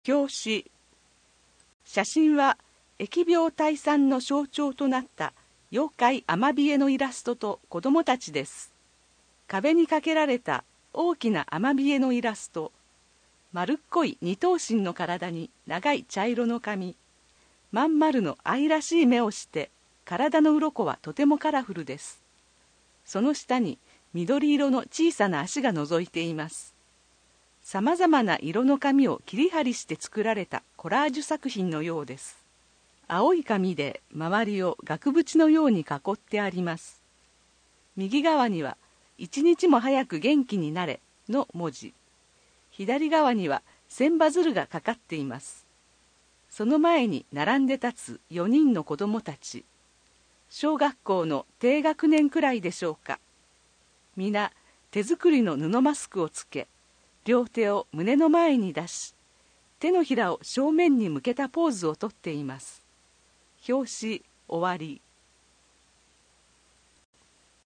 表紙。写真は疫病退散の象徴となった妖怪アマビエのイラストと子供たちです。壁にかけられた大きなアマビエのイラスト。丸っこい二頭身の体に長い茶色の髪。まん丸の愛らしい目をして、体の鱗はとてもカラフルです。その下に緑色の小さな足が覗いています。さまざまな色の紙を切り貼りして作られたコラージュ作品のようです。青い紙で周りを額縁のように囲ってあります。右側には一日も早く元気になれの文字。左側には千羽鶴がかかっています。その前に並んで立つ4人の子供たち。小学校の低学年くらいでしょうか。皆手作りの布マスクをつけ、両手を胸の前に出し、手のひらを正面に向けたポーズをとっています。表紙終わり。